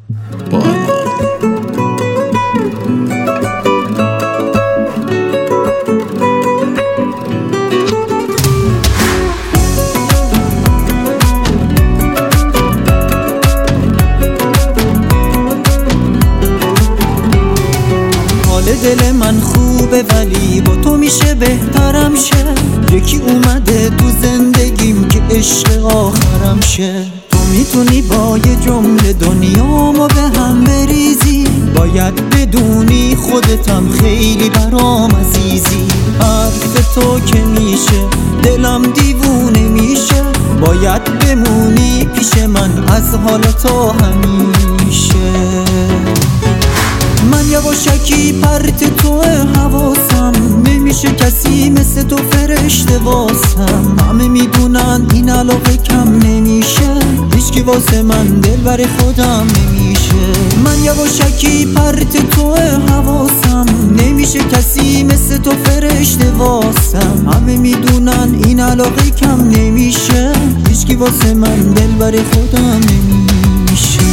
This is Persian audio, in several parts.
دل من خوبه ولی با تو میشه بهترم شه. یکی اومده تو زندگیم که عشق آخرم شه. تو میتونی با یه جمله دنیامو به هم بریزی. باید بدونی خودتم خیلی برام عزیزی. حرف تو که میشه دلم دیوونه میشه. باید بمونی پیش من از حال تو همیشه. من یواشکی پرت تو حواسم. نمیشه کسی مثل تو فرشته واسم. همه میدونن این علاقه کم نمیشه. هیچکی واسه من دل بر خودم نمیشه. من یواشکی پرت تو حواسم. نمیشه کسی مثل تو فرشته واسم. همه میدونن این علاقه کم نمیشه. هیچکی واسه من دل بر خودم نمیشه.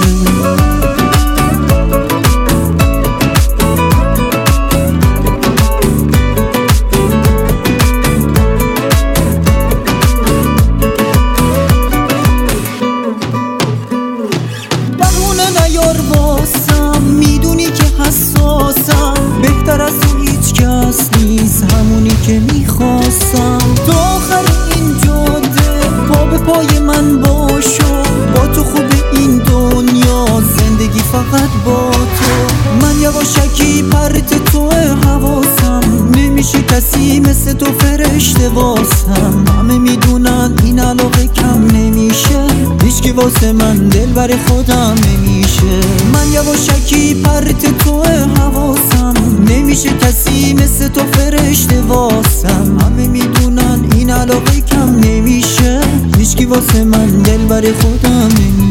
میدونی که حساسم. بهتر از تو هیچ کس نیست. همونی که میخواستم. تو آخر این جاده پا به پای من باشو. با تو خوب این دنیا زندگی فقط با تو. من یواشکی پرت تو حواسم. نمیشه کسی مثل تو فرشته واسم. همه میدونن این علاقه کم نمیشه. هیچکی واسه من دل بر خودم نمیشه. من یواشکی پرت تو حواسم. نمیشه کسی مثل تو فرشته واسم. همه میدونن این علاقه کم نمیشه. هیچکی واسه من دل بر خودم نمیشه.